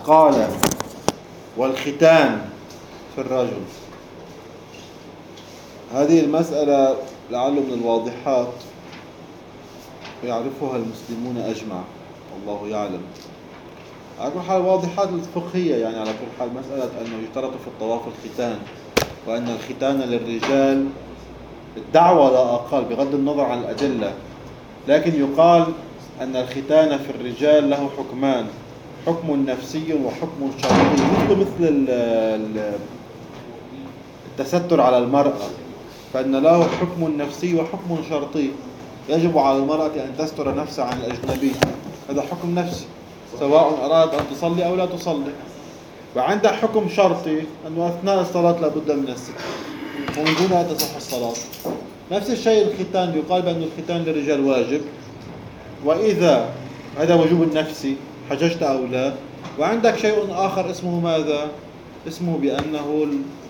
قال والختان في الرجل. هذه المسألة لعله من الواضحات يعرفها المسلمون أجمع، الله يعلم. على كل حال واضحات الفقهية، يعني على كل حال مسألة أنه يشترط في الطواف الختان، وأن الختان للرجال الدعوة لا أقل بغض النظر عن الأدلة، لكن يقال أن الختان في الرجال له حكمان، حكم نفسي وحكم شرعي، مثل التستر على المرأة، فإن له حكم نفسي وحكم شرطي. يجب على المرأة أن تستر نفسها عن الأجنبي، هذا حكم نفسي سواء أرادت أن تصلي أو لا تصلي. وعندها حكم شرطي أنه أثناء الصلاة لابد من الستر ومن دونها تصح الصلاة. نفس الشيء الختان، يقال بأن الختان للرجال واجب، وإذا هذا وجوب النفسي حججت أو لا. وعندك شيء آخر اسمه ماذا؟ اسمه بأنه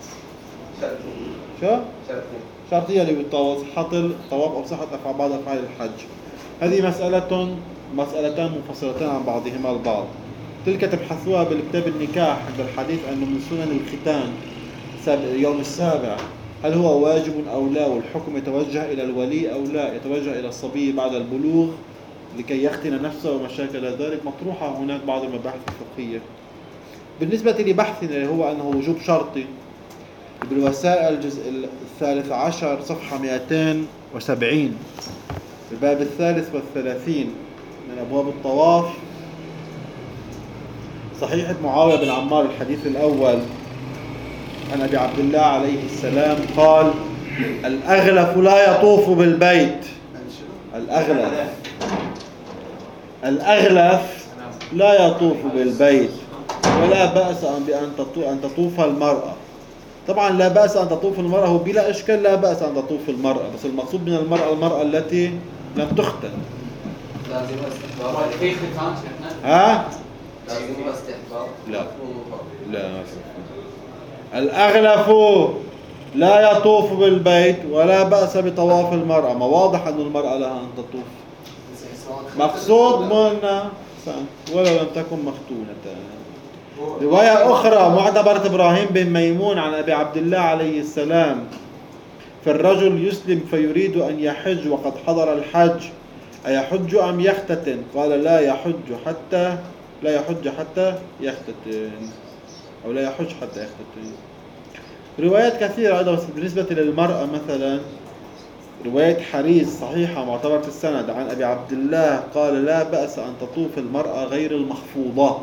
شرطية للطواف، صحة الطواف أو صحة بعض أفعال الحج. هذه مسألتان منفصلتان عن بعضهما البعض. تلك تبحثوها بالكتاب النكاح عند الحديث أنه من سنن الختان يوم السابع، هل هو واجب أو لا، والحكم يتوجه إلى الولي أو لا، يتوجه إلى الصبي بعد البلوغ لكي يختن نفسه ومشاكل ذلك. مطروحة هناك بعض المباحث الفقهية. بالنسبة لبحثنا هو أنه وجوب شرطي، بالوسائل الجزء 13 صفحة 270 الباب 33 من أبواب الطواف، صحيحة معاوية بن عمار الحديث الأول عن أبي عبد الله عليه السلام قال: الأغلف لا يطوف بالبيت. الأغلف لا يطوف بالبيت، ولا بأس أن تطوف المرأة. طبعا لا بأس أن تطوف المرأة، هو بلا إشكال لا بأس أن تطوف المرأة، بس المقصود من المرأة التي لم تختن. ها؟ لا. الأغلف لا يطوف بالبيت ولا بأس بطواف المرأة. ما واضح أن المرأة لها أن تطوف. مقصود منا ولو لم تكن مختونة. رواية أخرى معتبرة إبراهيم بن ميمون عن أبي عبد الله عليه السلام: في الرجل يسلم فيريد أن يحج وقد حضر الحج أيحج أم يختتن؟ قال لا يحج حتى يختتن، أو لا يحج حتى يختتن. روايات كثيرة أيضا بالنسبة للمرأة، مثلا رواية حريز صحيحة معتبرة السند عن أبي عبد الله قال: لا بأس أن تطوف المرأة غير المخفوضة.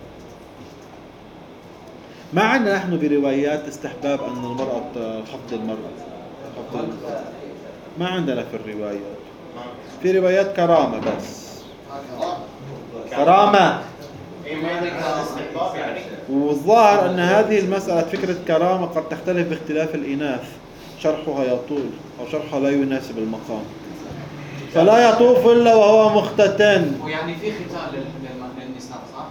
ما عندنا نحن بروايات استحباب أن المرأة خفض المرأة، ما عندنا في الروايات. في روايات كرامة بس، كرامة. والظاهر أن هذه المسألة فكرة كرامة قد تختلف باختلاف الإناث، شرحها يطول أو شرحها لا يناسب المقام. فلا يطوف إلا وهو مختتن. ويعني في ختان للنساء صح؟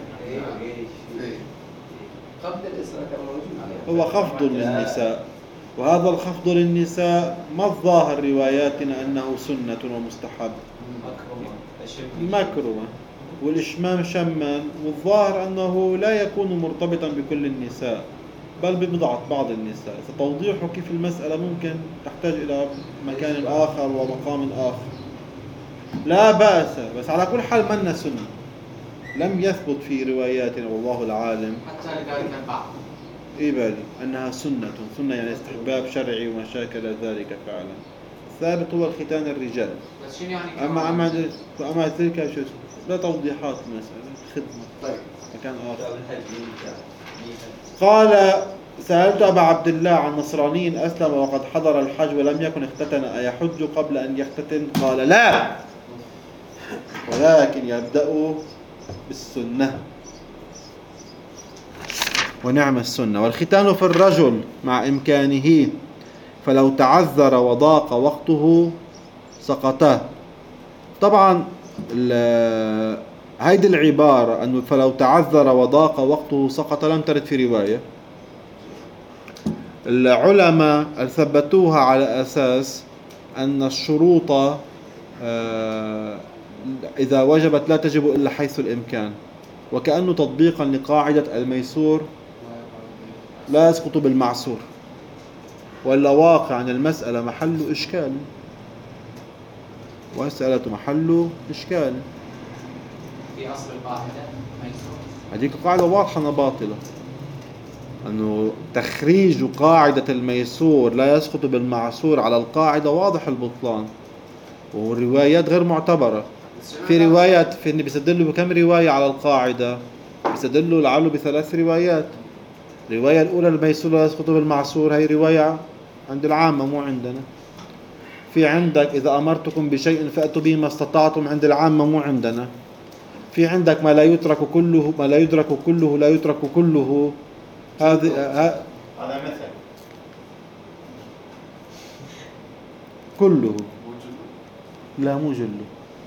هو خفض للنساء، وهذا الخفض للنساء ما الظاهر رواياتنا أنه سنة ومستحب، المكرمة والإشمام شما، والظاهر أنه لا يكون مرتبطا بكل النساء بل ببضعة بعض النساء. فتوضيح كيف المسألة ممكن تحتاج إلى مكان آخر ومقام آخر. لا بأس، بس على كل حال منا سنة، لم يثبت في رواياتنا والله العالم حتى لذلك البعض بالي أنها سنة يعني استحباب شرعي وما شاكل ذلك فعلا. الثابت هو الختان الرجال. بس شنو يعني؟ أما تلك شو لا توضيحات المسألة خدمة مكان آخر. قال: سألت أبا عبد الله عن نصراني أسلم وقد حضر الحج ولم يكن اختتن أيحج قبل أن يختتن؟ قال: لا، ولكن يبدأ بالسنة، ونعم السنة. والختان في الرجل مع إمكانه، فلو تعذر وضاق وقته سقطه. طبعا هيدي العبارة أنه فلو تعذر وضاق وقته سقط لم ترد في رواية. العلماء ثبتوها على أساس أن الشروط إذا وجبت لا تجب إلا حيث الإمكان. وكأنه تطبيقا لقاعدة الميسور لا يسقط بالمعسور، ولا واقعا المسألة محل إشكال، ومسألة محل إشكال. في أصل القاعدة ميسور. هذيك قاعدة واضحة أنها باطلة، أنه تخريج قاعدة الميسور لا يسقط بالمعسور على القاعدة واضح البطلان، والروايات غير معتبرة. في روايات في بيستدلوا بكم رواية على القاعدة، بيستدلوا لعله ب3 روايات. الرواية الأولى الميسور لا يسقط بالمعسور، هي رواية عند العامة مو عندنا. في عندك إذا أمرتكم بشيء فأتوا به ما استطعتم، عند العامة مو عندنا. في عندك ما لا يترك كله، ما لا يدرك كله لا يترك كله. هذا مثل كله، لا مو جله،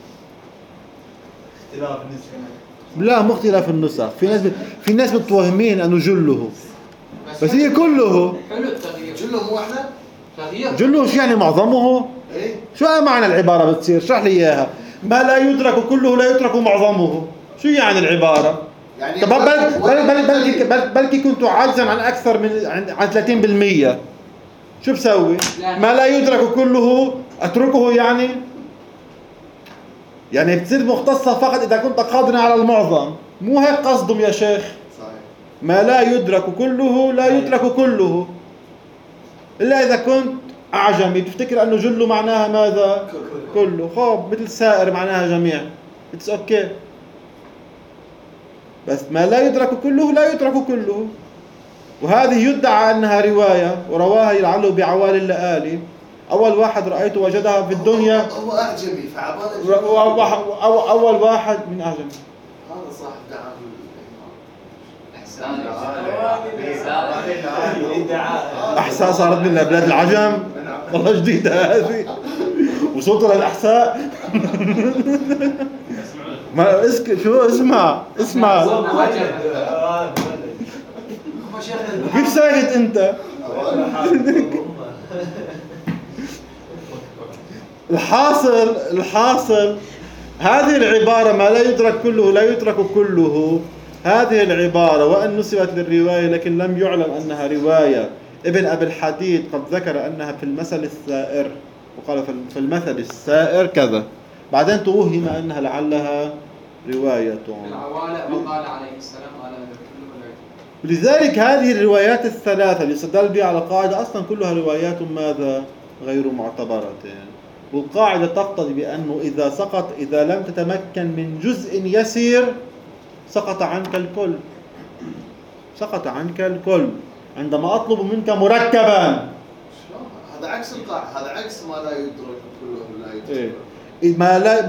اختلاف النسبة. لا مو اختلاف النسخ. في ناس متوهمين أنه جله، بس هي كله. حلو التغيير. جله مو احنا؟ تغيير. جله شو يعني معظمه؟ ايه شو معنى العبارة بتصير؟ اشرح لي إياها. ما لا يدرك كله لا يترك معظمه، شو يعني العبارة؟ يعني طب بلكي كنت عاجزا عن أكثر من عن 30%، شو بسوي؟ ما لا يدرك كله أتركه، يعني بتصير مختصة فقط إذا كنت قادرا على المعظم. مو هيك قصدهم يا شيخ. صحيح. ما لا يدرك كله لا يترك كله، إلا إذا كنت أعجمي تفتكر أنه جله معناها ماذا؟ كله. خوب مثل سائر معناها جميع. It's okay. بس ما لا يدرك كله لا يترك كله. وهذه يدعى أنها رواية، ورواها لعله بعوالي اللآلي. أول واحد رأيته وجدها في الدنيا هو أعجمي فعبالة أول واحد من أعجمي. هذا صاحب دعم أحساء صارت من بلاد العجم. والله جديدة هذه، وصلت للأحساء. ما شو اسمع كيف ساكت أنت؟ الحاصل هذه العبارة ما لا يدرك كله لا يترك كله، هذه العبارة وأن نسبت للرواية لكن لم يعلم أنها رواية. ابن أبي الحديد قد ذكر أنها في المثل السائر، وقال في المثل السائر كذا، بعدين توهم أنها لعلها رواية. العوالة وقال عليه السلام قال كله ولا يترك. لذلك هذه الروايات الثلاثة اللي استدل بها على القاعدة أصلا كلها روايات ماذا؟ غير معتبرة. والقاعدة تقتضي بأنه إذا لم تتمكن من جزء يسير سقط عنك الكل. سقط عنك الكل. عندما أطلب منك مركبا، هذا عكس القاعدة، هذا عكس ما لا يدرك كله لا يترك. إيه.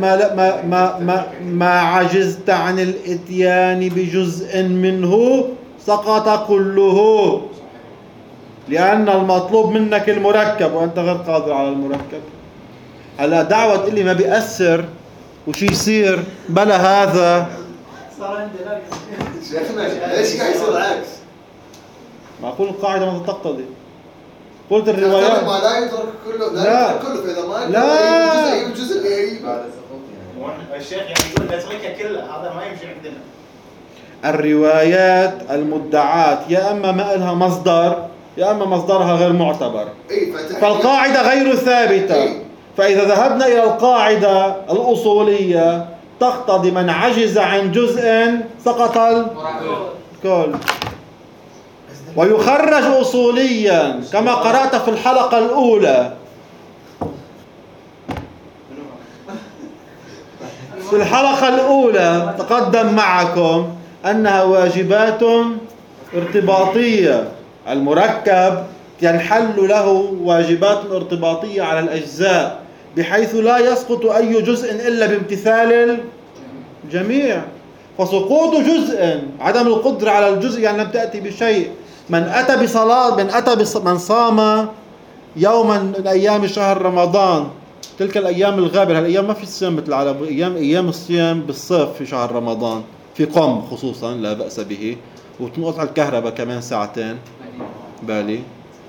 ما عجزت عن الإتيان بجزء منه سقط كله، لأن المطلوب منك المركب وأنت غير قادر على المركب. هلا دعوة اللي ما بيأثر وشي يصير بلا هذا. صار عندي لا شيخنا ليش قاعد يصير عكس؟ معقول القاعدة ما تقتضي. قلت الروايات ما لا يدرك كله لا يترك كله، فإذا ما لا الجزء اللي يجيبه. الشيخ يعني يقول نتركها كلها، هذا ما يمشي عندنا. الروايات المدعاة يا أما ما لها مصدر يا أما مصدرها غير معتبر. فالقاعدة غير ثابتة. فإذا ذهبنا إلى القاعدة الأصولية تقتضي من عجز عن جزء سقط الكل. ويخرج أصوليا كما قرأت في الحلقة الأولى. في الحلقة الأولى تقدم معكم أنها واجبات ارتباطية. المركب ينحل له واجبات ارتباطية على الأجزاء بحيث لا يسقط أي جزء إلا بامتثال الجميع. فسقوط جزء، عدم القدرة على الجزء، يعني لم تأتي بشيء. من صام يوما من أيام شهر رمضان، تلك الأيام الغابرة، هالأيام ما في صيام مثل العالم، أيام الصيام بالصيف في شهر رمضان، في قم خصوصا لا بأس به، وتنقطع الكهرباء كمان ساعتين بالي.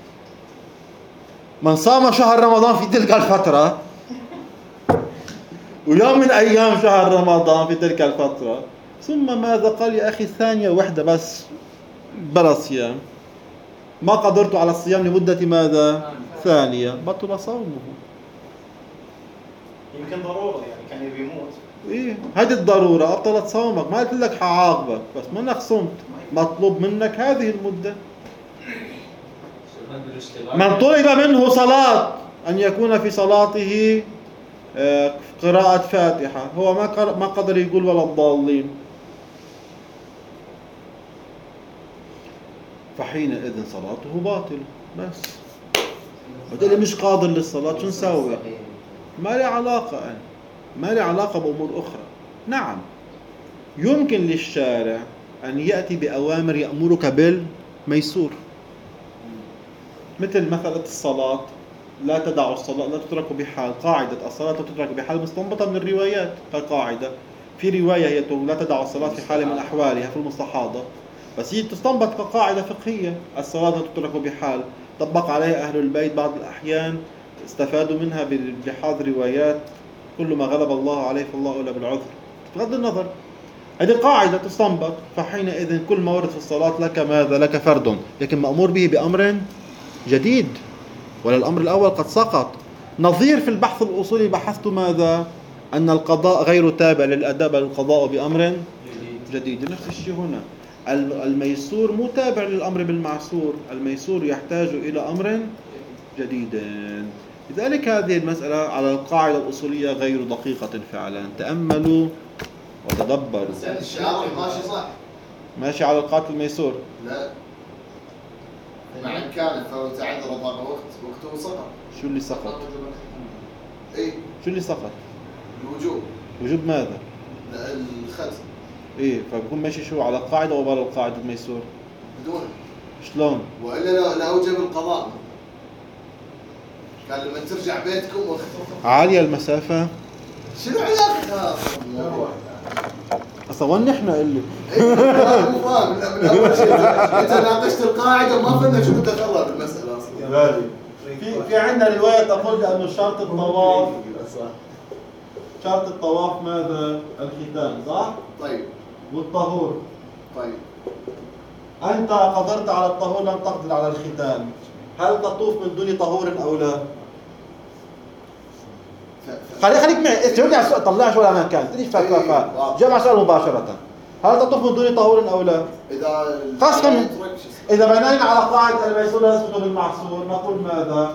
من صام شهر رمضان في تلك الفترة ويوم من أيام شهر رمضان في تلك الفترة ثم ماذا قال يا أخي؟ ثانية واحدة بس بلا صيام، ما قدرت على الصيام لمدة ماذا؟ ثانية، بطل صومه. يمكن ضروره يعني كان يبي يموت. إيه هذه الضرورة أبطلت صومك، ما قلت لك حعاقبك، بس منك صمت، مطلوب منك هذه المدة. من طلب منه صلاة أن يكون في صلاته قراءة فاتحة، هو ما قدر يقول ولا الضالين، فحينئذ صلاته باطلة. بس قلت لي مش قادر للصلاة، شو نسوي؟ ما لي علاقة أنا، ما لي علاقة بأمور أخرى. نعم يمكن للشارع أن يأتي بأوامر يأمرك بالميسور، مثل مثلا الصلاة، لا تدع الصلاة، لا تترك بحال، قاعدة الصلاة لا تترك بحال مستنبطة من الروايات كقاعدة. في رواية هي تقول لا تدع الصلاة في حال من أحوالها في المستحاضة، بس هي تستنبط كقاعدة فقهية، الصلاة لا تترك بحال، طبق عليها أهل البيت بعض الأحيان، استفادوا منها بحاض روايات كل ما غلب الله عليه فالله أولى بالعذر. بغض النظر هذه قاعدة تستنبط، فحينئذ كل ما ورد في الصلاة لك ماذا؟ لك فرد، لكن مأمور به بأمر جديد، ولا الأمر الأول قد سقط. نظير في البحث الأصولي بحثت ماذا؟ أن القضاء غير تابع للأداء بل القضاء بأمر جديد. نفس الشيء هنا، الميسور مو تابع للأمر بالمعسور، الميسور يحتاج إلى أمر جديد. لذلك هذه المسألة على القاعدة الأصولية غير دقيقة فعلا. تأملوا وتدبروا. الشارع ماشي صح، ماشي على القاعدة الميسور. لا مع إن كان فتعذر ضاق وقته سقط. شو اللي سقط؟ إيه شو اللي سقط؟ الوجوب. وجوب ماذا؟ لا الختم. إيه فبكون ماشي شو على القاعدة وبرا القاعدة الميسور؟ بدون. شلون؟ وإلا لا أوجب القضاء. قال لما ترجع بيتكم عالية المسافة. شنو علاقتها؟ أصلا وين نحن اللي مو فاهم من أول شيء. أنت ناقشت القاعدة وما فهمنا شو بدك الله بالمسألة أصلا. في عندنا رواية تقول بأنه شرط الطواف، شرط الطواف ماذا؟ الختان، صح؟ طيب والطهور. طيب أنت قدرت على الطهور لم تقدر على الختان، هل تطوف من دون طهور أو لا؟ خليك معي، جاوبني على السؤال، طلع شو ما كان، ليش جاوب على السؤال مباشرة. هل تطوف من دون طهور أو لا؟ خاصة إذا بنينا على قاعدة الميسور لا يسقط بالمعسور، نقول ماذا؟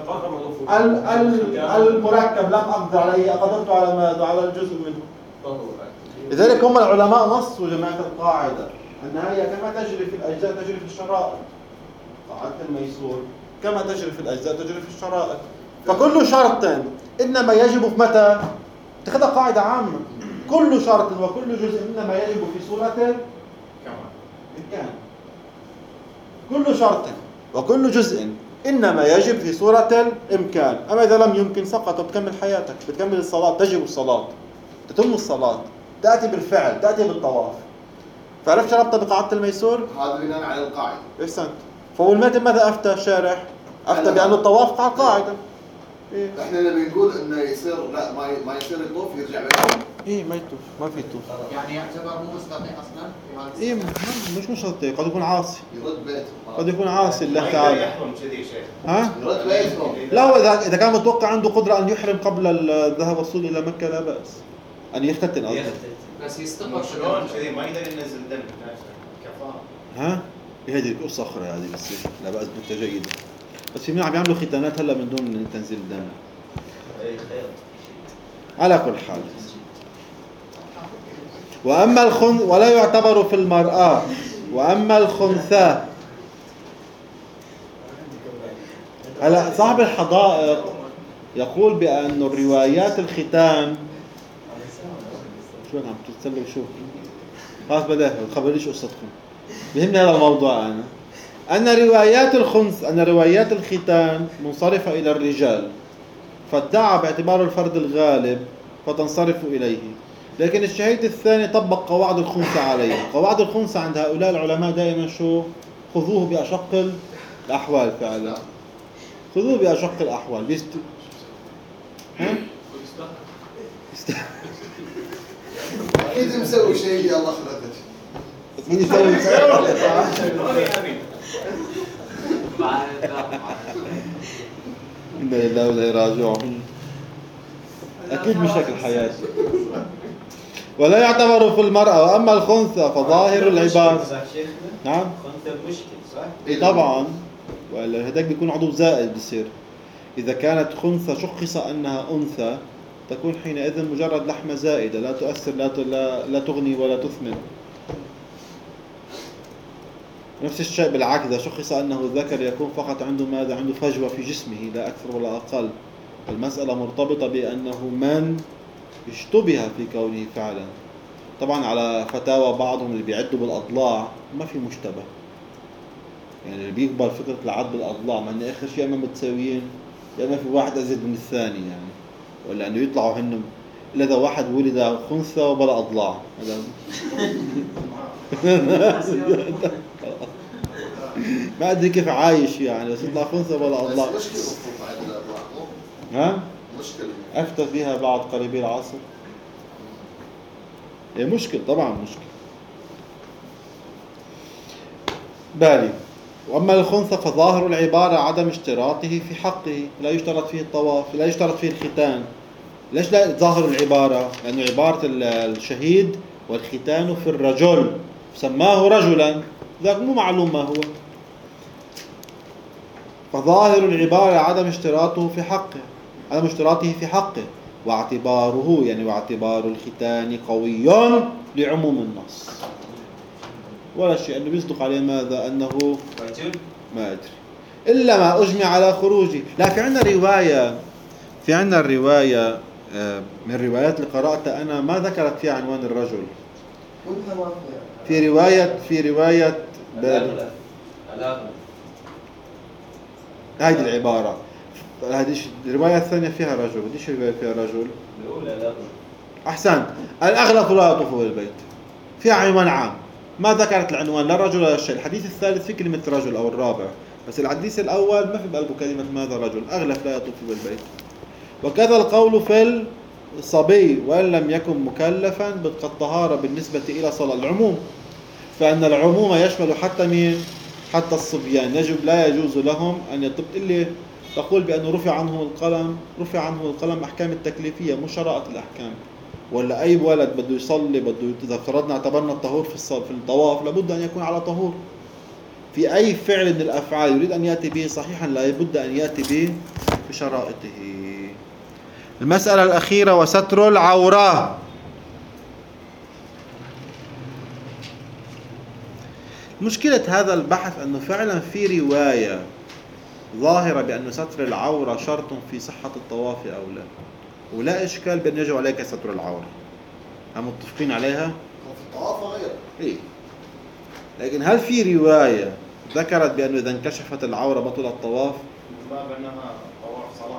المركب لم أقدر عليه، قدرت على ماذا؟ على الجزء منه. لذلك هم العلماء نصوا جماعة القاعدة أنها هي كما تجري في الأجزاء تجري في الشرائط. قاعدة الميسور كما تجري في الأجزاء تجري في الشرائط، فكل شرط إنما يجب في متى؟ اتخذها قاعدة عامة، كل شرط وكل جزء إنما يجب في صورة الإمكان. كل شرط وكل جزء إنما يجب في صورة الإمكان، أما إذا لم يمكن سقط، بتكمل حياتك، بتكمل الصلاة، تجب الصلاة، تتم الصلاة، تأتي بالفعل، تأتي بالطواف. فعرفت شرطة بقاعدة الميسور؟ هذا بناء على القاعدة. أحسنت. فالمتن ماذا أفتى الشارح؟ أفتى بأن الطواف على القاعدة. إيه؟ احنا نبي نقول انه يصير لا ما يصير يطوف يرجع بيته. إيه ما يطوف، ما في يطوف. يعني يعتبر مو مستطيع اصلا في هذا إيه مش مستطيع، قد يكون عاصي. يرد بيته. قد يكون عاصي الله ما تعالى. يقدر يحرم كذي شيء. ها؟ يرد بيته. لا هو إذا كان متوقع عنده قدرة أن يحرم قبل الذهاب والوصول إلى مكة لا بأس. أن يختتن قصدي. بس يستقر شلون كذي ما يقدر ينزل دم كفاره. ها؟ هذه قصة أخرى هذه بس لا بأس، نكتة جيدة. بس في عم يعملوا ختانات هلا من دون تنزيل الدم. على كل حال. وأما ولا يعتبر في المرأة. وأما الخنثى. هلا صاحب الحدائق يقول بأن الروايات الختان شو عم تتسلوا شو؟ خلاص بدأ خبريش قصتكم. بيهمني هذا الموضوع أنا. أن روايات الختان منصرفة إلى الرجال، فادعى باعتبار الفرد الغالب فتنصرف إليه. لكن الشهيد الثاني طبق قواعد الخنثى عليه. قواعد الخنثى عند هؤلاء العلماء دائما شو؟ خذوه بأشق الأحوال فعلا. خذوه بأشق الأحوال. ها؟ اكيد مسوي شيء الله خلقك. مين يسوي إنا لله وإنا إليه راجعون. أكيد مش هيك الحياة. ولا يعتبر في المرأة. وأما الخنثى فظاهر العبارة. نعم. خنثى مشكل صح؟ إيه طبعا. ولا هداك بيكون عضو زائد بصير. إذا كانت خنثى شخص أنها أنثى تكون حينئذ مجرد لحمة زائدة لا تؤثر لا تغني ولا تثمن. نفس الشيء بالعكس إذا شخص أنه ذكر يكون فقط عنده ماذا؟ عنده فجوة في جسمه لا أكثر ولا أقل. المسألة مرتبطة بأنه من اشتبه في كونه فعلا. طبعا على فتاوى بعضهم اللي بيعدوا بالأضلاع ما في مشتبه. يعني اللي بيقبل فكرة العد بالأضلاع مع أن آخر شيء ما متساويين يا ما في واحد أزيد من الثاني يعني. ولا أنه يطلعوا هنم إلا إذا واحد ولد خنثى وبلا أضلاع. ما أدري كيف عايش يعني بس يطلع خنثى وبلا أضلاع. مشكلة مفروض عند الأضلاع ها؟ مشكلة. أفتى فيها بعض قريبي العصر. هي مشكل طبعا مشكل. بالي. وأما الخنثى فظاهر العبارة عدم اشتراطه في حقه. لا يشترط فيه الطواف لا يشترط فيه الختان. ليش لا ظاهر العبارة؟ لأنه عبارة الشهيد والختان في الرجل سماه رجلا ذاك مو معلوم ما هو. فظاهر العبارة عدم اشتراطه في حقه واعتباره يعني واعتبار الختان قوي لعموم النص. ولا شيء أنه بيصدق عليه ماذا؟ أنه رجل ما أدري إلا ما أجمع على خروجه. لا في عندنا الرواية من الروايات اللي قرأتها أنا ما ذكرت فيها عنوان الرجل. في رواية هذه العبارة. هذه الرواية الثانية فيها رجل. بديش الرواية فيها رجل. أحسن. الأغلب لا يطوف بالبيت. فيها عنوان عام. ما ذكرت العنوان لا رجل ولا شيء. الحديث الثالث في كلمة رجل أو الرابع بس الحديث الأول ما في بقلبه كلمة ماذا رجل. أغلب لا يطوف بالبيت. وكذا القول في الصبي وإن لم يكن مكلفا بالطهارة بالنسبة إلى صلاة العموم. فإن العموم يشمل حتى مين؟ حتى الصبيان. لا يجوز لهم أن يطب اللي تقول بأنه رفع عنه القلم أحكام التكليفية مش شرائط الأحكام. ولا أي ولد بده يصلي إذا افترضنا اعتبرنا الطهور في الطواف لابد أن يكون على طهور. في أي فعل من الأفعال يريد أن يأتي به صحيحا لابد أن يأتي به بشرائطه. المسألة الأخيرة وستر العورة. مشكلة هذا البحث أنه فعلا في رواية ظاهرة بأن ستر العورة شرط في صحة الطواف أو لا. ولا إشكال بأن يجب عليك ستر العورة. هم متفقين عليها؟ في الطواف غير. إيه. لكن هل في رواية ذكرت بأنه إذا انكشفت العورة بطل الطواف؟ ما بأنها طواف صلاة.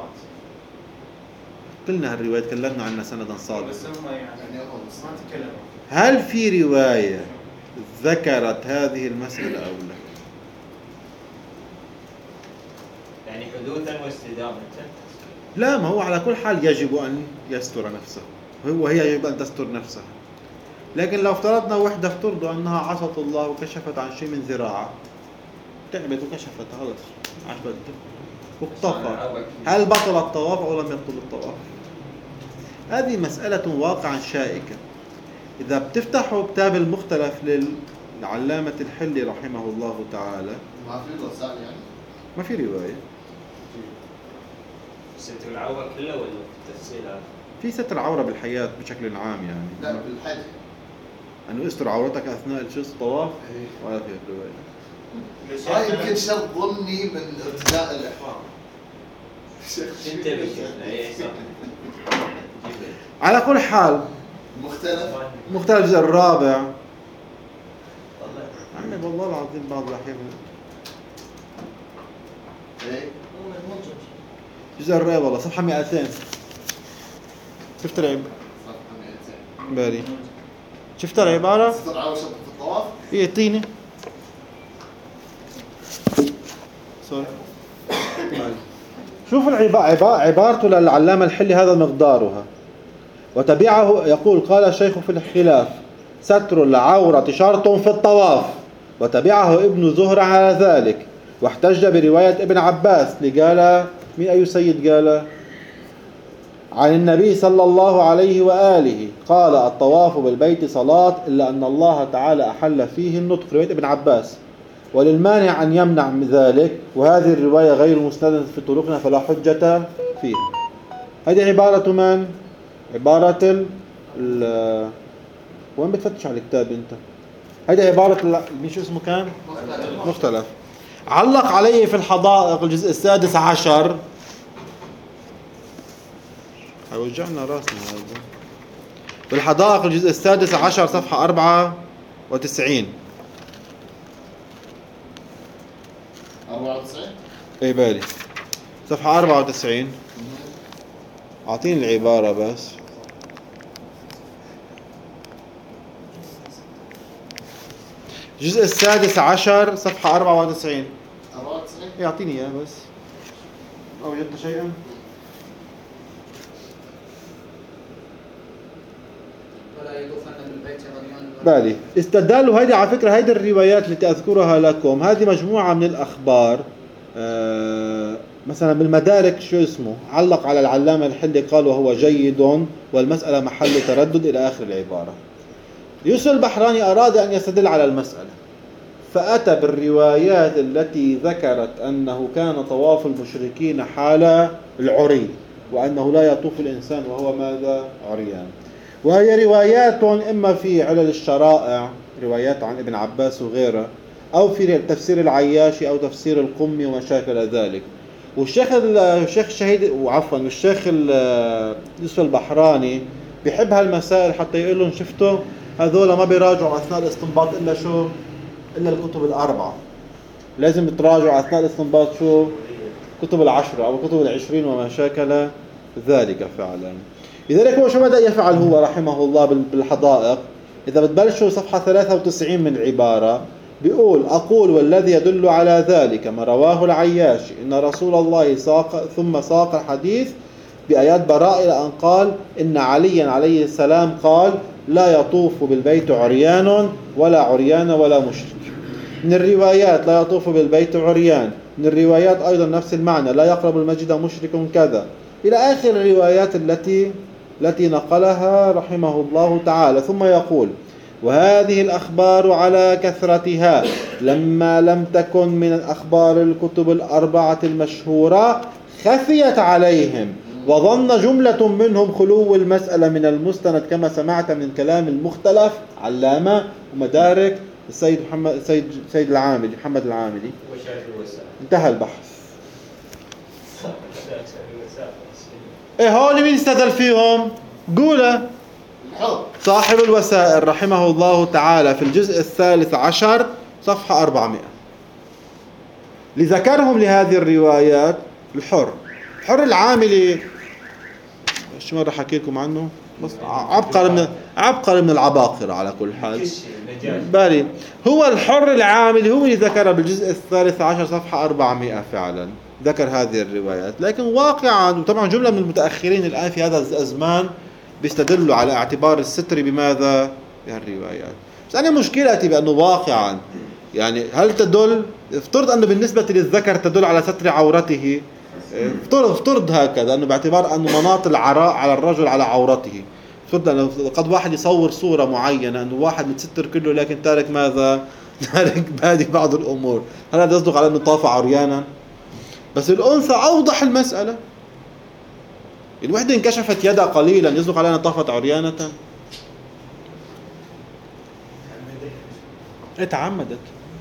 قلنا هالرواية تكلمنا عنها سندا صادقا. بس هم يعني ما تكلموا. هل في رواية ذكرت هذه المسألة أو لا؟ يعني حدوثا واستدامة. لا ما هو على كل حال يجب أن يستر نفسه. هي يجب أن تستر نفسها. لكن لو افترضنا وحدة افترضوا أنها عصت الله وكشفت عن شيء من ذراعها تعبت وكشفت خلص عجبت واقتفى. هل بطل الطواف أو لم يبطل الطواف؟ هذه مسألة واقعا شائكة. إذا بتفتحوا كتاب المختلف للعلامة الحلي رحمه الله تعالى ما في وسائل يعني. ما في رواية. ستر العورة كلها ولا تفصيلها؟ في ستر عورة بالحياة بشكل عام يعني. لا بالحج. أنه استر عورتك أثناء الطواف ولا في رواية. هاي يمكن شرط ضمني من ارتداء الإحرام. على كل حال مختلف الجزء الرابع. عمي والله العظيم بعض الأحيان الجزء الرابع والله صفحة 200 شفت العبارة؟ بالي شفت العبارة؟ ستر عورة شرط في الطواف؟ يعطيني شوف عبارته للعلامة الحلي هذا مقدارها. وتبعه يقول قال الشيخ في الخلاف ستر العورة شرط في الطواف، وتبعه ابن زهر على ذلك، واحتج برواية ابن عباس اللي قال من أي سيد قال عن النبي صلى الله عليه وآله قال الطواف بالبيت صلاة إلا أن الله تعالى أحل فيه النطق، رواية ابن عباس، وللمانع أن يمنع من ذلك، وهذه الرواية غير مستندة في طرقنا فلا حجة فيها. هذه عبارة من؟ عبارة وين بتفتش على الكتاب أنت؟ هذه عبارة مين شو اسمه كان؟ مختلف. علق عليه في الحدائق الجزء السادس عشر، وجعنا راسنا هذا، في الحدائق الجزء السادس عشر صفحة 94. 94 اي بالي صفحة 94. اعطيني العبارة بس. الجزء السادس عشر صفحة 94. 94 يعطيني اياه بس. وجدت شيئا؟ ولا يطوفن بالبيت عريان. بالي استدلوا هذه على فكرة، هذه الروايات التي أذكرها لكم هذه مجموعة من الأخبار. مثلا بالمدارك شو اسمه علق على العلامة الحلي قال وهو جيد والمسألة محل تردد إلى آخر العبارة. يوسف البحراني أراد أن يستدل على المسألة فأتى بالروايات التي ذكرت أنه كان طواف المشركين حال العري، وأنه لا يطوف الإنسان وهو ماذا؟ عريان. وهي روايات إما في علل الشرائع، روايات عن ابن عباس وغيره، أو في تفسير العياشي أو تفسير القمي وما شاكل ذلك. والشيخ الشهيد وعفوا الشيخ يوسف البحراني بيحب هالمسائل حتى يقول لهم شفتوا هذول ما بيراجعوا أثناء الاستنباط إلا شو؟ إلا الكتب الأربعة. لازم تراجعوا أثناء الاستنباط شو؟ كتب العشرة أو كتب العشرين وما شاكل ذلك فعلا. لذلك هو شو بدأ يفعل هو رحمه الله بالحدائق؟ إذا بتبلشوا صفحة 93 من العبارة بيقول أقول والذي يدل على ذلك ما رواه العياشي إن رسول الله ثم ساق الحديث بآيات براء إلى أن قال إن عليا عليه السلام قال لا يطوف بالبيت عريان ولا عريان ولا مشرك. من الروايات لا يطوف بالبيت عريان، من الروايات أيضا نفس المعنى لا يقرب المسجد مشرك كذا، إلى آخر الروايات التي نقلها رحمه الله تعالى. ثم يقول وهذه الأخبار على كثرتها لما لم تكن من الأخبار الكتب الأربعة المشهورة خفيت عليهم، وظن جملة منهم خلو المسألة من المستند كما سمعت من كلام المختلف علامة ومدارك السيد سيد العاملي محمد العاملي. انتهى البحث. ايه هول مين استدل فيهم؟ قوله صاحب الوسائل رحمه الله تعالى في الجزء الثالث عشر صفحة 400 لذكرهم لهذه الروايات. الحر العاملي شو مرة حكي لكم عنه بس عبقر من العباقرة على كل حال. بالي هو الحر العاملي هو اللي ذكر بالجزء الثالث عشر صفحة 400 فعلا ذكر هذه الروايات. لكن واقعا وطبعا جملة من المتأخرين الآن في هذا الزمان بيستدلوا على اعتبار الستر بماذا؟ بهالروايات. بس أنا مشكلتي بأنه واقعا يعني هل تدل افترض أنه بالنسبة للذكر تدل على ستر عورته، افترض هكذا أنه باعتبار أنه مناط العراء على الرجل على عورته، افترض أنه قد واحد يصور صورة معينة أنه واحد متستر كله لكن تارك ماذا؟ تارك بادي بعض الأمور، هل هذا يصدق على أنه طاف عريانا؟ بس الأنثى أوضح المسألة. الوحدة انكشفت يدها قليلا يصدق على أنها طافت عريانة؟ تعمدت.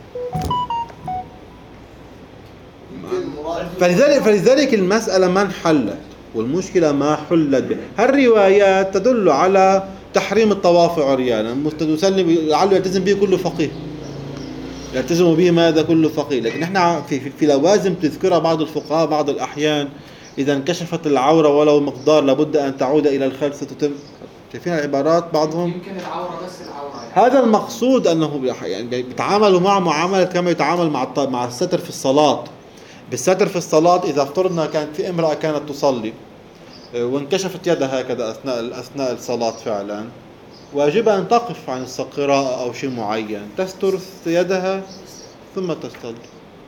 فلذلك المسألة ما انحلت والمشكلة ما حلت. هالروايات تدل على تحريم الطواف عريانا، لعله يلتزم به كل فقيه، يلتزم به ماذا كل فقيه. لكن احنا في لوازم تذكرها بعض الفقهاء بعض الأحيان إذا انكشفت العورة ولو مقدار لابد أن تعود إلى الخلف ستتم. شايفين العبارات بعضهم؟ يمكن العورة بس العورة يعني. هذا المقصود أنه يعني بيتعاملوا مع معاملة كما يتعامل مع الستر في الصلاة. بالستر في الصلاة إذا افترضنا كانت في امرأة كانت تصلي وانكشفت يدها هكذا أثناء الصلاة فعلا، واجبة أن تقف عن القراءة أو شيء معين، تستر يدها ثم تستل،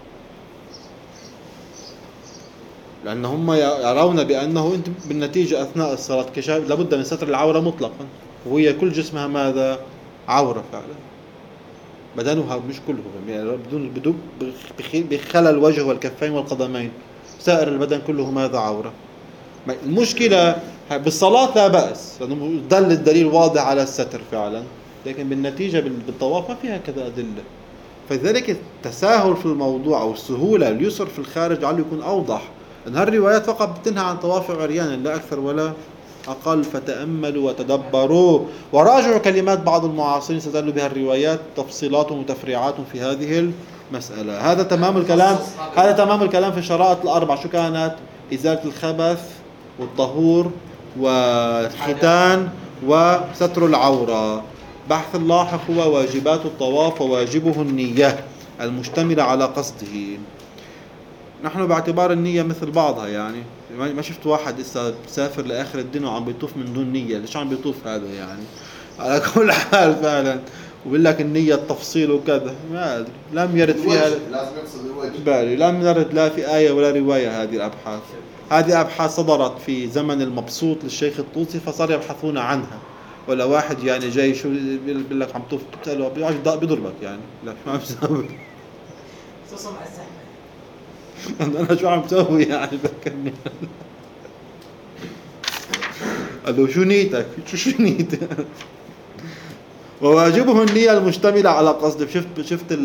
لأن هم يرون بأنه أنت بالنتيجة أثناء الصلاة كشاب لابد من ستر العورة مطلقا، وهي كل جسمها ماذا؟ عورة فعلا، بدنها مش كله يعني بدون بخلى الوجه والكفين والقدمين، سائر البدن كله ماذا؟ عورة. المشكلة بالصلاة لا بأس لأنه دل الدليل واضح على الستر فعلا، لكن بالنتيجة بالطواف ما فيها كذا أدلة، فلذلك التساهل في الموضوع أو السهولة اليسر في الخارج على يكون أوضح، أن هالروايات فقط بتنهى عن طواف عريانا لا أكثر ولا أقل. فتأملوا وتدبروا وراجعوا كلمات بعض المعاصرين ستدل بها الروايات تفصيلات وتفريعات في هذه المسألة. هذا تمام الكلام، هذا تمام الكلام في الشرائط الأربع. شو كانت؟ إزالة الخبث والطهور والختان وستر العورة. بحث اللاحق هو واجبات الطواف وواجبه النية المشتملة على قصده. نحن باعتبار النية مثل بعضها، يعني ما شفت واحد لسه مسافر لآخر الدنيا وعم بيطوف من دون نية. ليش عم بيطوف هذا يعني؟ على كل حال فعلا، وبيقول لك النية التفصيل وكذا، ما أدري، لم يرد فيها، لازم يقصد الوجه، بالي لم يرد لا في آية ولا رواية. هذه الأبحاث، هذه أبحاث صدرت في زمن المبسوط للشيخ الطوسي فصار يبحثون عنها. ولا واحد يعني جاي شو بيقول لك عم طوف بتسأله بيضربك يعني، لا شو عم تسوي؟ خصوصا مع الزحمة. أنا شو عم تسوي يعني؟ فكرني قال له شو نيتك؟ شو نيتك؟ وواجبه النية المشتملة على قصد. شفت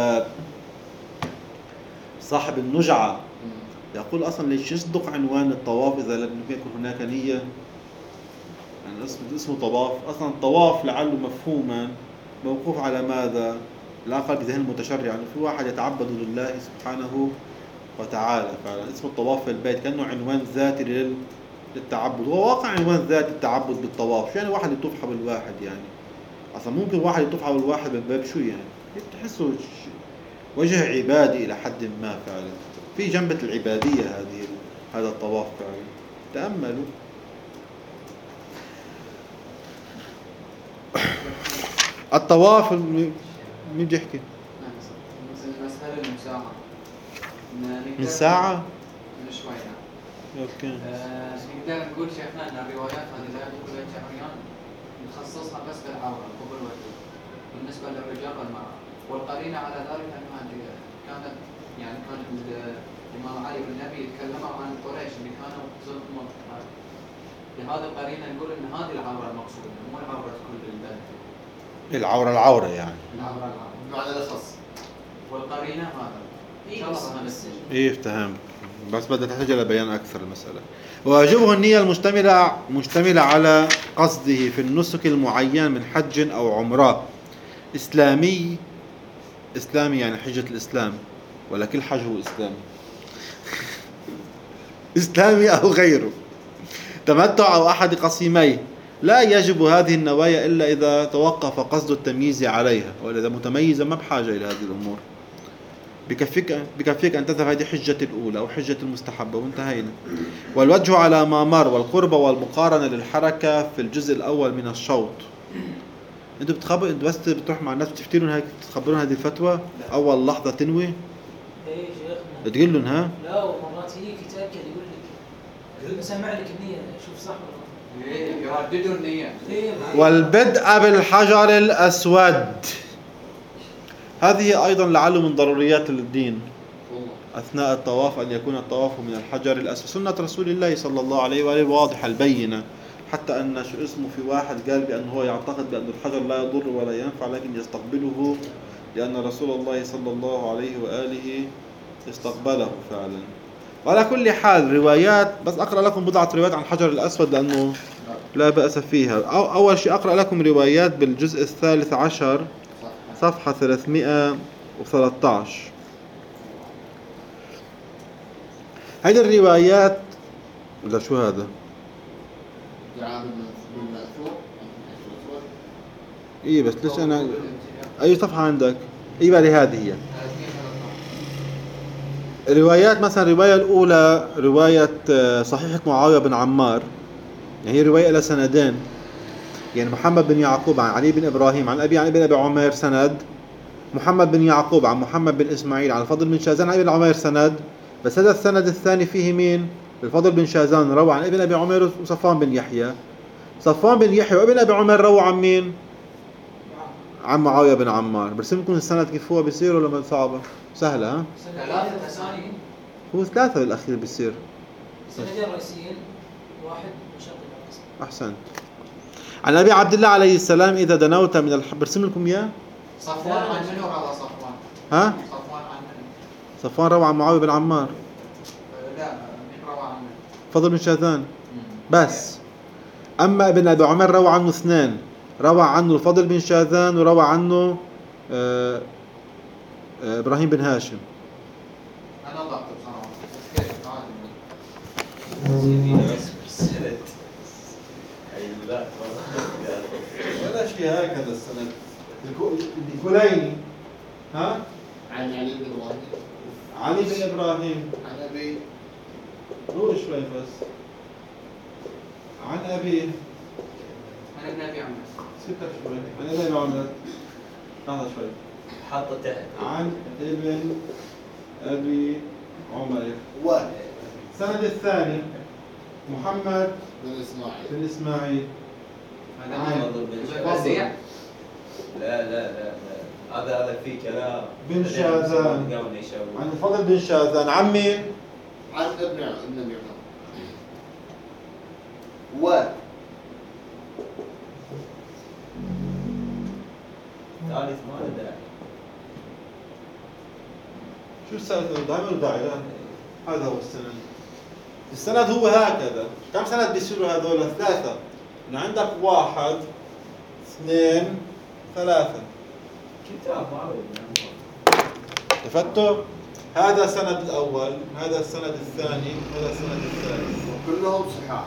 صاحب النجعة يقول أصلا ليش يصدق عنوان الطواف إذا لم يكن هناك نية؟ يعني اسمه طواف، أصلا الطواف لعله مفهوما موقوف على ماذا؟ لا أقل بذهن المتشرع، يعني في واحد يتعبد لله سبحانه وتعالى فعلا اسمه الطواف في البيت، كأنه عنوان ذاتي للتعبد. هو واقع عنوان ذاتي التعبد بالطواف، يعني واحد يطوف حول الواحد، يعني أصلا ممكن واحد يطوف حول الواحد من باب شو يعني؟ تحسه وجه عبادي إلى حد ما فعلا، في جنبة العبادية هذا الطواف فعلا. تأملوا. الطواف مين بده يحكي؟ المسألة المساعة من ساعة؟ من شوي نعم. اوكي. نقدر نقول شيخنا ان الروايات هذه لا يدخل وجه عريان نخصصها بس بالعورة قبل وجه بالنسبة للرجال والمرأة، والقرينة على ذلك انها كانت يعني كان الإمام علي والنبي يتكلموا عن قريش اللي كانوا ظلمهم، لهذا القرينة نقول ان هذه العورة المقصودة مو العورة كل البدن. العورة يعني. العورة بمعنى الأخص. والقرينة هذا. إيه افتهم، بس بدها تحتاج إلى بيان أكثر المسألة. وواجبه النية مشتملة على قصده في النسك المعين من حج أو عمرة إسلامي يعني حجة الإسلام، ولا كل حج هو إسلامي إسلامي أو غيره، تمتع أو أحد قسيميه. لا يجب هذه النوايا إلا إذا توقف قصد التمييز عليها، ولا إذا متميزة ما بحاجة إلى هذه الأمور. بكفيك أن تذهب هذه حجة الأولى أو حجة المستحبة وانتهينا. والوجه على ما مر والقربة والمقارنة للحركة في الجزء الأول من الشوط. أنتوا بس بتروح مع الناس بتفتيلون هيك تخبرون هذه الفتوى أول لحظة تنوي؟ إيه شيخنا. تقول لهم ها؟ لا ومرات هيك يتأكد يقول لك سمع لك النية شوف صح ولا إيه يرددوا النية. والبدء بالحجر الأسود، هذه أيضا لعله من ضروريات الدين أثناء الطواف أن يكون الطواف من الحجر الأسود. سنة رسول الله صلى الله عليه وآله واضحة البينة، حتى أن شو اسمه في واحد قال بأنه هو يعتقد بأن الحجر لا يضر ولا ينفع لكن يستقبله، لأن رسول الله صلى الله عليه وآله استقبله فعلا. وعلى كل حال روايات، بس أقرأ لكم بضعة روايات عن الحجر الأسود لأنه لا بأس فيها. أول شيء أقرأ لكم روايات بالجزء 13 صفحة 313. هذه الروايات ولا شو هذا؟ إيه بس ليش أنا أي صفحة عندك؟ إيه بالي هذه هي الروايات. مثلا الرواية الأولى رواية صحيحة معاوية بن عمار، يعني هي رواية إلى سندين. يعني محمد بن يعقوب عن علي بن إبراهيم عن أبي عن ابن أبي عمير سند، محمد بن يعقوب عن محمد بن إسماعيل عن الفضل بن شازان عن ابن عمير سند. بس هذا السند الثاني فيه مين؟ الفضل بن شازان روى عن ابن أبي عمير وصفوان بن يحيى. صفوان بن يحيى وابن أبي عمير روى عن مين؟ عن معاوية بن عمار. برسم لكم السند كيف هو بيصير ولا صعبة؟ سهلة ها؟ ثلاثة أسانيد. هو ثلاثة بالأخير بيصير. سندين رئيسيين، واحد مشقق. أحسن. عن أبي عبد الله عليه السلام إذا دنوت من برسم لكم إياه. صفوان عن منو روى صفوان؟ ها؟ صفوان عن منو؟ صفوان روى عن معاوية بن عمار. لا من روى عن منو؟ فضل بن شاذان بس. أما ابن أبي عمر روى عنه اثنين، روى عنه الفضل بن شاذان وروى عنه إبراهيم بن هاشم. أنا ضغط بصراحة بس كيف عادي. ولا شيء هكذا السند. الكليني ها؟ عن علي بن ابراهيم علي بن إبراهيم عن ابي روح شوي بس. عن أبي عن ابن أبي عمر. سكت شوي. عن ابن عمر لحظة شوي. حاطه تحت. عن ابن أبي عمر. السند الثاني محمد بن اسماعيل بن إسماعيل هذا بن وزيع. لا هذا في كلام. بن شاذان عن الفضل بن شاذان عن مين؟ عن ابن ابي عمر ثالث ما له داعي. شو السند؟ دائما داعي لا. هذا هو السند. السند هو هكذا. كم سند بيصيروا هذول؟ ثلاثة. إنه عندك واحد اثنين ثلاثة. كتاب معروف. تفتوا؟ هذا السند الأول، هذا السند الثاني، هذا السند الثالث. وكلهم صحاح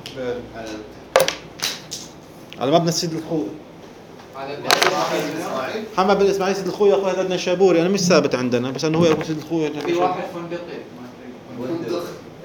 على مبنى السيد الخوي. هذا ابن اسماعيل محمد بن إسماعيل سيد الخوي يقول هذا النشابوري. أنا مش ثابت عندنا بس أنه هو يقول سيد الخوي. في واحد فندقي. فندق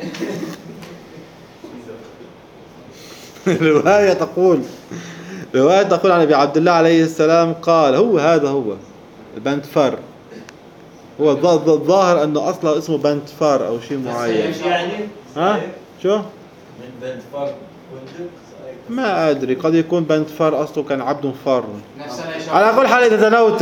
رواية تقول عن أبي عبد الله عليه السلام قال هذا هو البنتفر. هو الظاهر أنه أصلا اسمه بنتفر أو شيء معين. يعني؟ ها؟ شو؟ من بنت فر فندق. ما أدري قد يكون بنتفر أصله كان عبد فر. نفسنا على كل حال إذا دنوت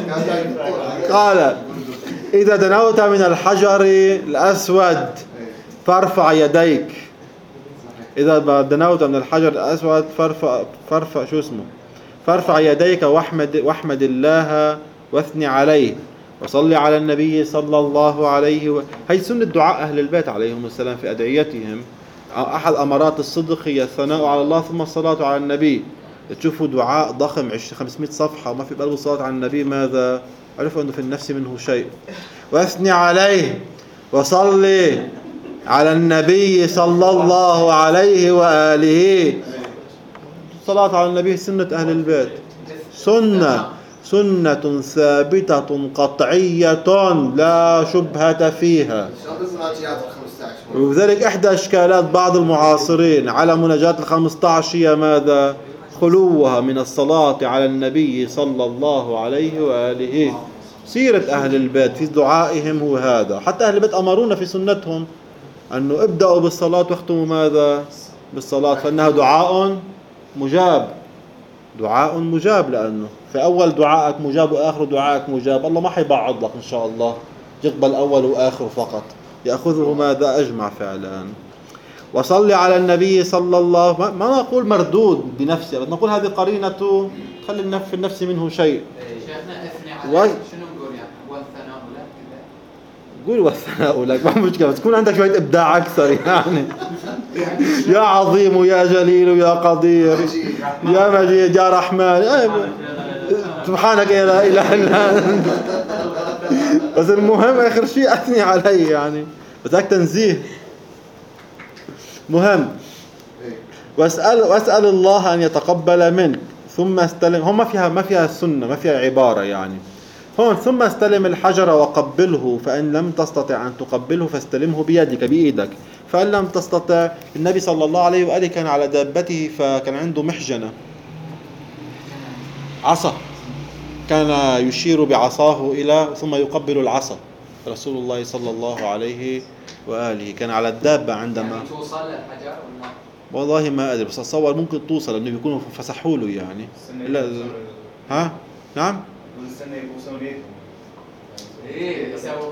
قال إذا دنوت من الحجر الأسود فارفع يديك. إذا دنوت من الحجر الأسود فارفع شو اسمه؟ فارفع يديك واحمد الله واثني عليه وصلي على النبي صلى الله عليه هي سنة دعاء أهل البيت عليهم السلام في أدعيتهم. أحد أمارات الصدق هي الثناء على الله ثم الصلاة على النبي. تشوفوا دعاء ضخم 500 صفحة وما في بقلبه الصلاة على النبي، ماذا؟ عرفوا أنه في النفس منه شيء. واثني عليه وصلي على النبي صلى الله عليه وآله. الصلاة على النبي سنة أهل البيت، سنة ثابتة قطعية لا شبهة فيها. وذلك إحدى إشكالات بعض المعاصرين على مناجاة 15 هي ماذا؟ خلوها من الصلاة على النبي صلى الله عليه وآله. سيرة أهل البيت في دعائهم هو هذا. حتى أهل البيت أمرونا في سنتهم أنه ابدأوا بالصلاة واختموا ماذا؟ بالصلاة، فإنها دعاء مجاب، لأنه في أول دعائك مجاب وآخر دعائك مجاب. الله ما حيبعض لك إن شاء الله، يقبل أول وآخر فقط، يأخذه ماذا؟ أجمع فعلا. وصلي على النبي صلى الله ما نقول مردود بنفسه، بس نقول هذه قرينة تخلي في النفس منه شيء. شيخنا اثني عليه شنو نقول يعني؟ والثناء لك قول والثناء لك ما مشكلة، بس تكون عندك شوية إبداع أكثر يعني. يا عظيم يا جليل يا قدير يا مجيد يا رحمن سبحانك يا لا إله إلا أنت. بس المهم آخر شيء أثني عليه يعني، بدك تنزيه مهم. واسأل الله أن يتقبل منك ثم استلم. هم ما فيها السنة، ما فيها عبارة يعني. هون ثم استلم الحجر وقبله، فإن لم تستطع أن تقبله فاستلمه بإيدك. فإن لم تستطع، النبي صلى الله عليه وآله كان على دابته فكان عنده محجنة عصا، كان يشير بعصاه إلى ثم يقبل العصا رسول الله صلى الله عليه وآله. كان على الدابة عندما يعني توصل للحجر ولا؟ والله ما أدري، بس أتصور ممكن توصل لأنه بيكونوا فسحوا له يعني. لا ها نعم والسنة يبوسون ايدهم. ايه يسوي.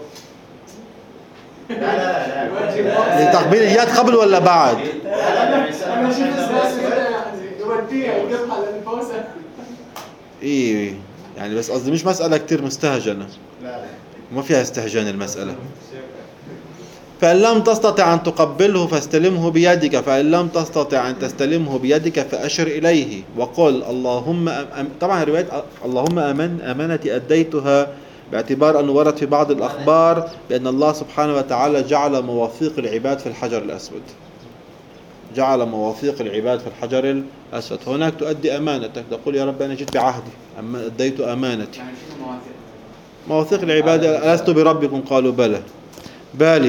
لا تقبيل اليد قبل ولا بعد؟ انا شفت ناس يوديها يقطع للبوسه. إيه يعني، بس قصدي مش مسألة كتير مستهجنة، لا ما فيها استهجان المسألة. فإن لم تستطع أن تقبله فاستلمه بيدك، فإن لم تستطع أن تستلمه بيدك فأشر إليه وقل اللهم طبعا رواية اللهم أمانتي أديتها، باعتبار أنه ورد في بعض الأخبار بأن الله سبحانه وتعالى جعل مواثيق العباد في الحجر الأسود، جعل مواثيق العباد في الحجر الأسود. هناك تؤدي أمانتك، تقول يا رب أنا جئت بعهدي، أديت أمانتي. يعني شنو مواثيق؟ مواثيق العباد، ألست بربكم قالوا بلى. بالي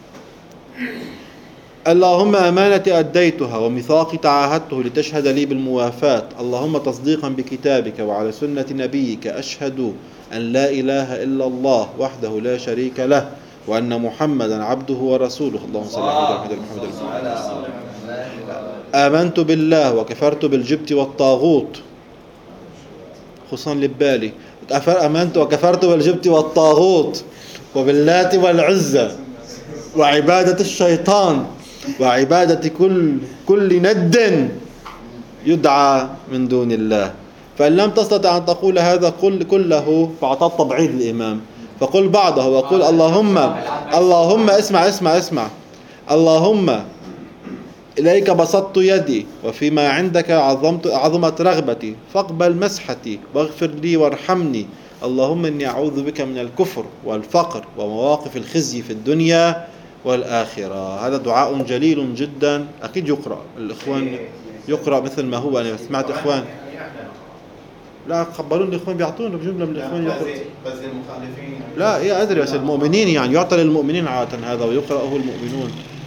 اللهم أمانتي أديتها وميثاقي تعاهدته لتشهد لي بالموافاة، اللهم تصديقا بكتابك وعلى سنة نبيك أشهد أن لا إله إلا الله وحده لا شريك له وأن محمدا عبده ورسوله. اللهم صل على محمد. آمنت بالله وكفرت بالجبت والطاغوت، خصوصا لبالي آمنت وكفرت بالجبت والطاغوت وباللات والعزى وعبادة الشيطان وعبادة كل ند يدعى من دون الله. فإن لم تستطع أن تقول هذا كله فأعطى تبعيد الإمام، فقل بعضه وقل اللهم اسمع اللهم إليك بسطت يدي وفيما عندك عظمت رغبتي، فاقبل مسحتي واغفر لي وارحمني، اللهم إني أعوذ بك من الكفر والفقر ومواقف الخزي في الدنيا والآخرة. هذا دعاء جليل جدا، أكيد يقرأ الإخوان، يقرأ مثل ما هو. أنا سمعت إخوان لا خبرون الإخوان بيعطون جملة من الإخوان يقرأ. بس المخالفين لا إيه أدري، بس المؤمنين يعني يعطى للمؤمنين عادة هذا ويقرأه المؤمنون.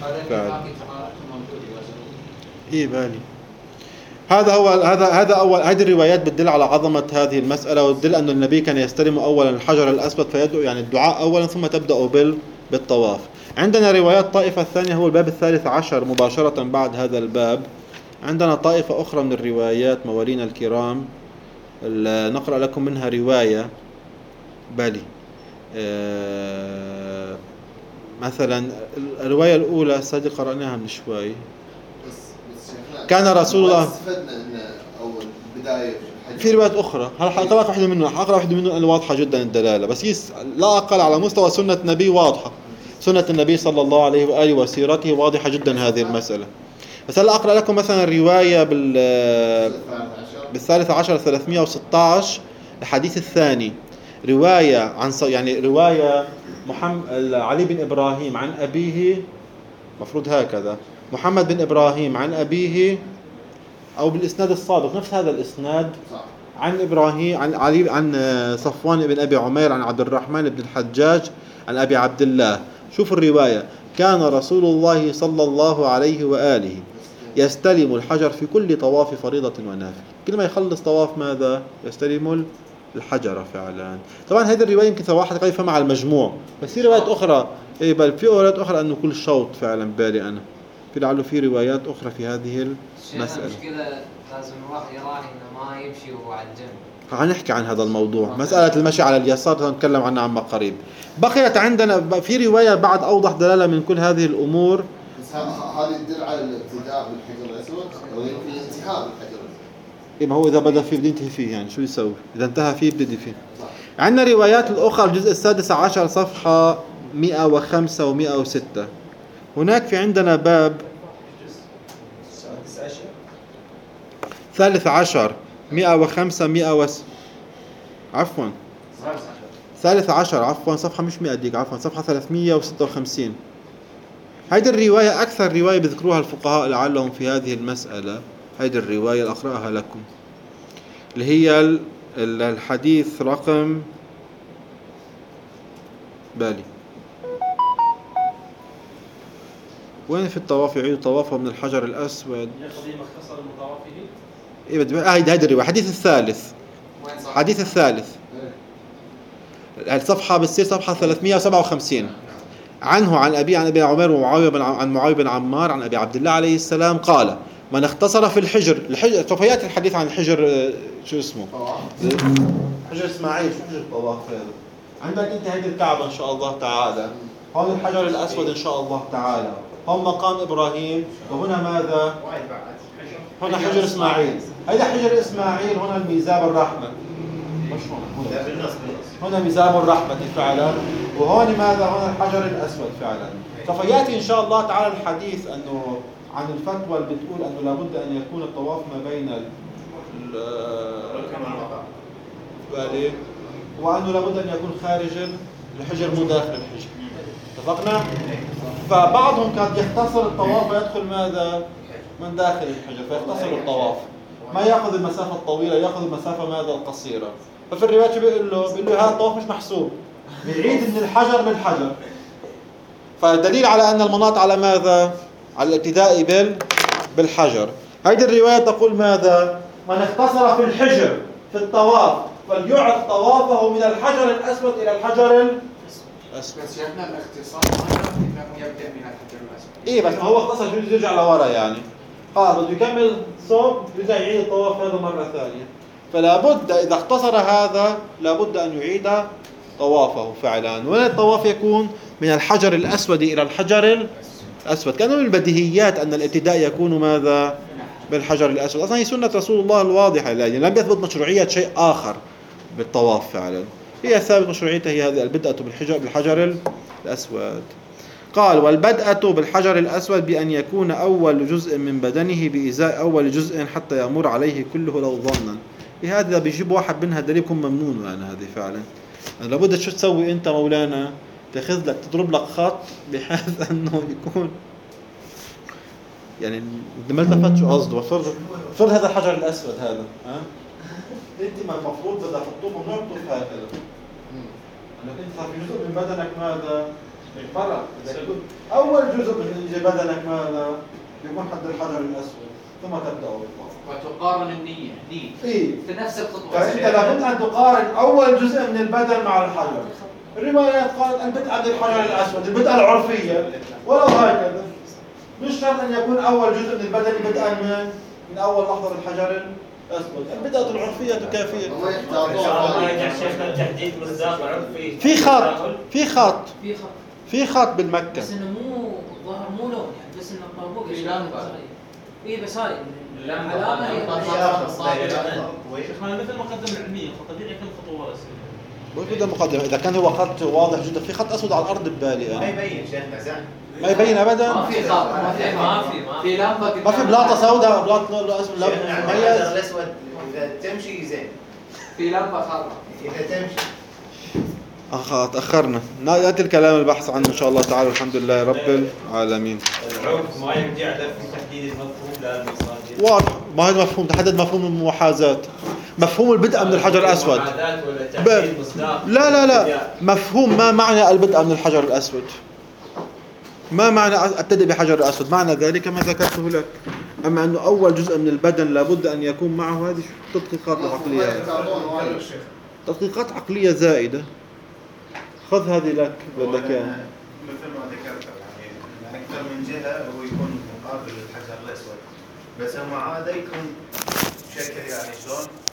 إيه بالي هذا أول. هذه الروايات بتدل على عظمة هذه المسألة، وتدل أن النبي كان يستلم أولا الحجر الأسود فيدعو، يعني الدعاء أولا ثم تبدأ بالطواف. عندنا روايات طائفة الثانية، هو الباب 13 مباشرة بعد هذا الباب. عندنا طائفة أخرى من الروايات موالينا الكرام، نقرأ لكم منها رواية. بالي مثلا الرواية الأولى السادة قرأناها من شوي. كان رسول الله استفدنا ان اول بدايه في روايات أخرى، هقرأ واحدة منهم، هقرأ واحدة منهم أنه واضحة جدا الدلالة، بس لا أقل على مستوى سنة النبي واضحة، سنة النبي صلى الله عليه وآله وسيرته واضحة جدا هذه المسألة. بس هلا أقرأ لكم مثلا رواية بالثالث عشر 316 الحديث الثاني، رواية عن يعني رواية علي بن إبراهيم عن أبيه، مفروض هكذا، محمد بن إبراهيم عن أبيه أو بالإسناد السابق نفس هذا الإسناد عن إبراهيم عن علي عن صفوان بن أبي عمير عن عبد الرحمن بن الحجاج عن أبي عبد الله. شوفوا الرواية، كان رسول الله صلى الله عليه وآله يستلم الحجر في كل طواف فريضة ونافل، كل ما يخلص طواف ماذا يستلم الحجر فعلا. طبعا هذه الرواية يمكن واحد قد يفهم على المجموع، بس في روايات أخرى بل في روايات أخرى أنه كل شوط فعلا. بالي أنا في لعله في روايات أخرى في هذه المسألة. المشكلة لازم الواحد يراعي إنه ما يمشي وهو على الجنب. هنحكي عن هذا الموضوع، مسألة المشي على اليسار نتكلم عنها عما قريب. بقيت عندنا في رواية بعد أوضح دلالة من كل هذه الأمور. بس هذه تدل على الابتداء بالحجر الأسود أو يمكن الانتهاء بالحجر الأسود. إيه ما هو إذا بدأ فيه بده ينتهي فيه، يعني شو يسوي إذا انتهى فيه بده فيه. عندنا روايات الأخرى الجزء 16 صفحة 105 و106. هناك في عندنا باب 13 105 عفوا 13 عفوا صفحة مش 100 دقيقة، عفوا صفحة 356. هذه الرواية أكثر رواية بذكروها الفقهاء لعلهم في هذه المسألة. هذه الرواية اللي أقرأها لكم اللي هي الحديث رقم بالي وين في الطواف يعيد طوافه من الحجر الأسود. يقضي مختصر المطاوف إيه هذه الرواية حديث الثالث. وين الحديث الثالث، الصفحة بتصير صفحة 357. عنه عن أبي عمر عن معاوية بن عمار عن أبي عبد الله عليه السلام قال: من اختصر في الحجر سوف يأتي الحديث عن الحجر، شو اسمه؟ حجر إسماعيل. شو حجر الطواف هذا؟ عندك أنت هذه الكعبة إن شاء الله تعالى، هون الحجر الأسود إن شاء الله تعالى، هون مقام إبراهيم، وهنا ماذا؟ هنا حجر إسماعيل. هذا حجر إسماعيل، هنا الميزاب الرحمة، مش هنا ميزاب الرحمة فعلا، وهون ماذا؟ هنا الحجر الأسود فعلا. سوف يأتي إن شاء الله تعالى الحديث أنه عن الفتوى اللي بتقول أنه لابد أن يكون الطواف ما بين وأنه لابد أن يكون خارج الحجر مو داخل الحجر. اتفقنا؟ فبعضهم كان يختصر الطواف ويدخل ماذا؟ من داخل الحجر، فيختصر الطواف، ما يأخذ المسافة الطويلة، يأخذ المسافة ماذا؟ القصيرة. ففي الرواية شو بيقول له؟ هذا الطواف مش محسوب، بيعيد من الحجر للحجر. فدليل على أن المناط على ماذا؟ على الابتداء بالحجر. هذه الرواية تقول ماذا؟ من اختصر في الحجر في الطواف فليعد طوافه من الحجر الأسود إلى الحجر الأسود. بس شيخنا الاختصار ما شرط انه يبدا من الحجر الاسود. إيه بس ما هو اختصر شو يرجع لورا يعني. بده يكمل صوب يرجع يعيد الطواف هذا مرة ثانية. فلا بد إذا اختصر هذا لابد أن يعيد طوافه فعلا. ولا الطواف يكون من الحجر الأسود إلى الحجر الأسود. كان من البديهيات أن الابتداء يكون ماذا؟ بالحجر الأسود. أصلا هي سنة رسول الله الواضحة، يعني لم يثبت مشروعية شيء آخر بالطواف فعلا. هي ثابت مشروعيتها هي هذه البدءة بالحجر الأسود. قال: والبدءة بالحجر الأسود بأن يكون أول جزء من بدنه بإزاء أول جزء حتى يمر عليه كله لو ظنا. هذا بيجيب واحد منها دليل يكون ممنون. يعني هذه فعلا لابد شو تسوي أنت مولانا؟ تأخذ لك تضرب لك خط بحيث أنه يكون يعني ما التفت شو قصده. فرض هذا الحجر الأسود هذا أنت ما المفروض إذا حطوه نعطف هكذا أنك أنت صار في جزء من بدنك ماذا؟ برا. أول جزء من بدنك ماذا؟ يكون حد الحجر الأسود ثم تبدأ بالطواف. وتقارن النية دي في نفس الخطوة. فأنت لابد أن تقارن أول جزء من البدن مع الحجر. الروايات قالت البدء بالحجر الأسود، البدءة العرفية، ولو هكذا مش شرط أن يكون أول جزء من البدن بدءا من أول لحظة بالحجر الأسود. البدءة العرفية تكافية. في خط بالمكة. بس إنه مو ظهر مو لون يعني، بس إنه الطابوق إيه بس هاي علامة شيخنا مثل المقدمة العلمية طبيعي يكون خطوات. بدأ مقدمة إذا كان هو خط واضح جدا. في خط أسود على الأرض ببالي ما يبين شيخنا زين. ما يبين أبدا. ما في خط، في لمبة، ما في بلاطة سوداء بلاطة أسود لا الحجر الأسود إذا تمشي زين، في لمبة خضراء إذا تمشي. تأخرنا. نأتي الكلام البحث عنه إن شاء الله تعالى. الحمد لله رب العالمين. العرف ما يرجع له في تحديد المفهوم للمصادر. واضح. ما هذا مفهوم تحدد مفهوم المحاذاة. مفهوم البدء من الحجر الأسود. لا مفهوم ما معنى البدء من الحجر الأسود. ما معنى أبتدئ بحجر الأسود؟ معنى ذلك ما ذكرته لك. أما أنه أول جزء من البدن لابد أن يكون معه، هذه تدقيقات عقلية، تدقيقات عقلية زائدة. خذ هذه لك بدك مثل ما ذكرت يعني أكثر من جهة هو يكون مقابل للحجر الأسود، بس هم عادة يكون شكل يعني شلون